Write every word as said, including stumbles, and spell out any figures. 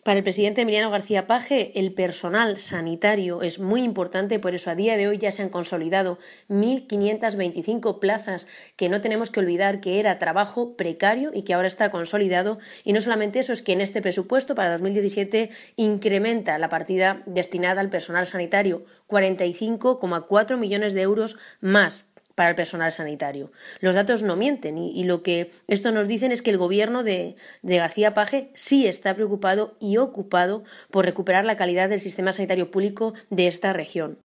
Para el presidente Emiliano García Paje, el personal sanitario es muy importante, por eso a día de hoy ya se han consolidado mil quinientas veinticinco plazas, que no tenemos que olvidar que era trabajo precario y que ahora está consolidado. Y no solamente eso, es que en este presupuesto para dos mil diecisiete incrementa la partida destinada al personal sanitario, cuarenta y cinco coma cuatro millones de euros más para el personal sanitario. Los datos no mienten y, y lo que esto nos dicen es que el gobierno de, de García Paje sí está preocupado y ocupado por recuperar la calidad del sistema sanitario público de esta región.